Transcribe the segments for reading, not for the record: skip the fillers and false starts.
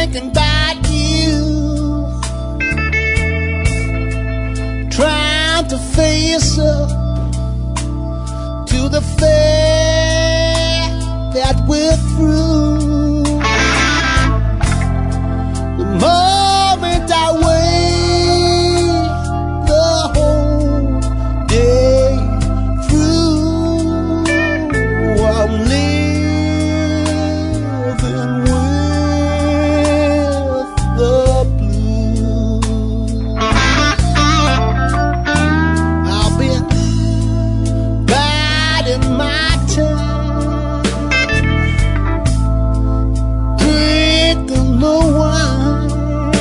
thinking about you, trying to face up to the fact that we're through. The moment I wait the whole day through, I'm living with the blues. I've been biding my time, drinking the wine,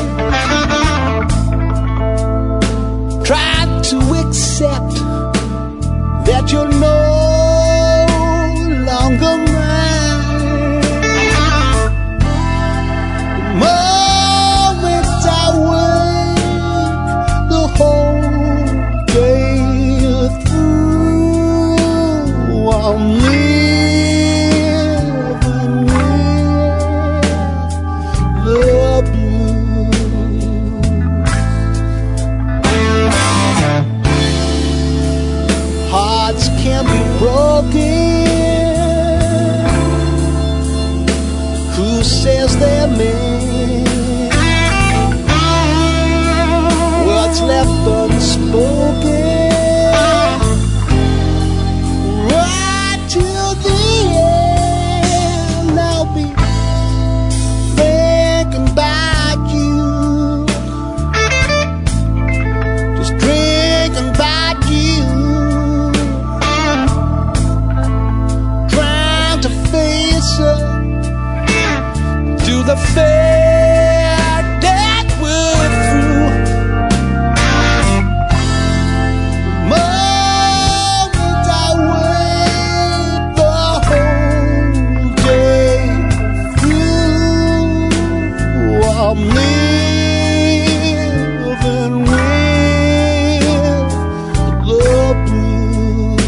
trying to accept that you're no longer mine. The moment I wait the whole day through, I'm living with the blues. Hearts can be broken. Who says they're meant? Words left unspoken, right till the end. I'll be thinking about you, just drinking about you, trying to face up to the fact that we're through. The moment I wait the whole day through, I'm living with the blues.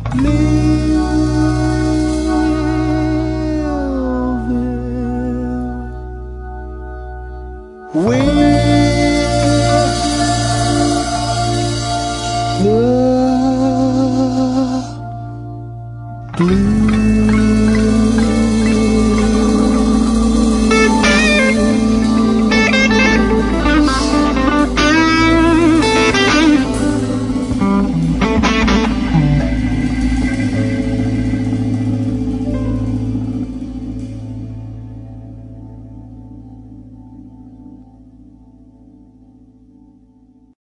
with the blue.